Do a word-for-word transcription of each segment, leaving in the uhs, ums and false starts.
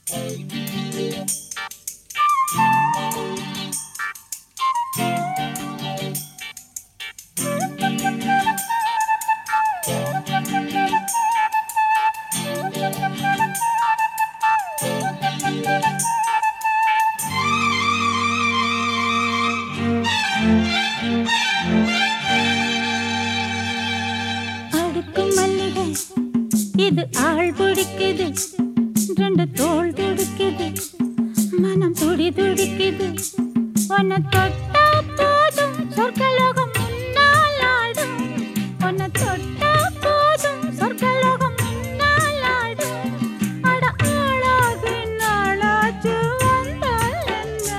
இது ஆள் பிடிக்குது, ரெண்டு தோள் துடிக்குது, மனம் துடி துடிக்குது. உன்னை தொட்டா போதும் சொர்க்கலோகம் முன்னால் ஆடும். உன்னை தொட்டா போதும் சொர்க்கலோகம் முன்னால் ஆடும். அட ஆளாகி நாளாச்சு வந்தால் என்ன?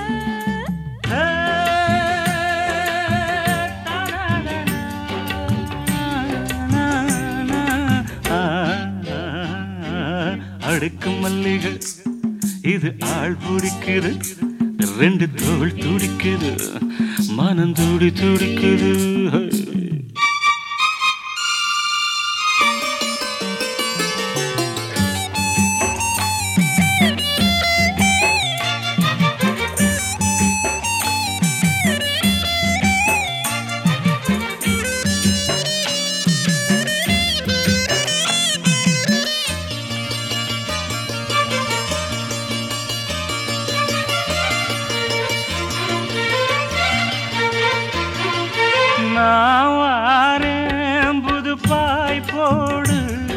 அடுக்கு மல்லிகை இது ஆள் பிடிக்குது, ரெண்டு தோள் துடிக்குது, மனம் துடி துடிக்குது. நான் வாரேன் புது பாய் போடு,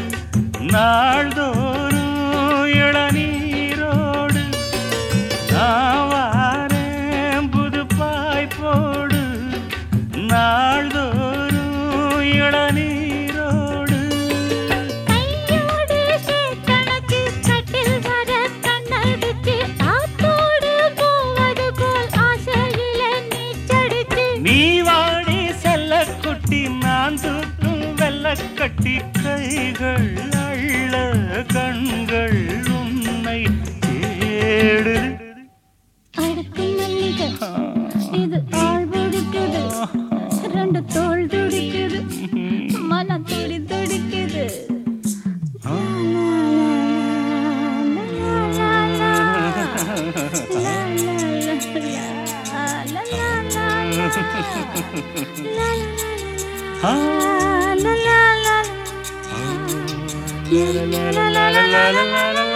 நாள்தோறும் இளநீரோடு. நான் வாரேன் புது பாய் போடு, நாள்தோறும் இளநீரோடு. கையோடு சேத்தனக்கு கட்டில் வர கண்ணடிச்சு, ஆத்தோடு போவது போல் ஆசையிலே நீச்சடிச்சு. நீ வாடி குட்டி நான் தூக்கும் வெள்ளக்கட்டி, கைகள் அள்ள கண்கள் உன்னை தேடு. அடுக்கு மல்லிகை இது ஆள் பிடிக்குது, ரெண்டு தோள் துடிக்குது, மனம் துடி துடிக்குது. Ah, la la la la la la la la la la la.